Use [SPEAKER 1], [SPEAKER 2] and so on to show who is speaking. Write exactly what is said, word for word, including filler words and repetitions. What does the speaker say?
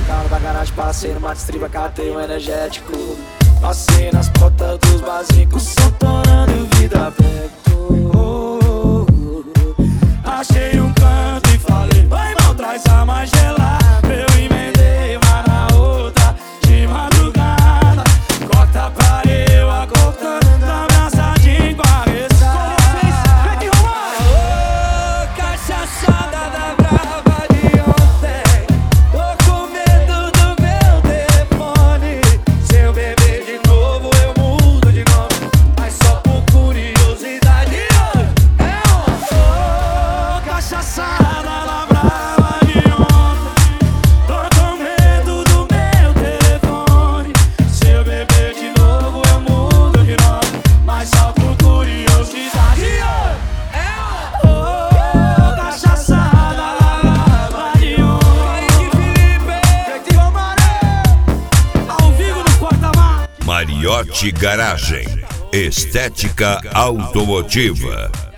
[SPEAKER 1] o carro da garagem, passei numa distriba, catei um energético. Passei nas portas dos barzinhos, som torando vida perto. Achei um canto e falei, vai irmão, traz a mais gelada. Eu emendei uma na outra, de madrugada. Corta pra eu, acordando, abraçadinho com a ressaca. Ô, cachaçada da brava de ontem, tô com medo do meu telefone. Se eu beber de novo eu mudo de nome, mas só por curiosidade. É um ô, cachaçada da brava de ontem, tô com medo do meu telefone. Se eu beber de novo eu mudo de nome, mas só por curiosidade. É um ô, cachaçada da brava de ontem. Kaique Felipe, Fetival Maré, ao vivo no Porta-Mar.
[SPEAKER 2] Mariotti Garagem, estética automotiva.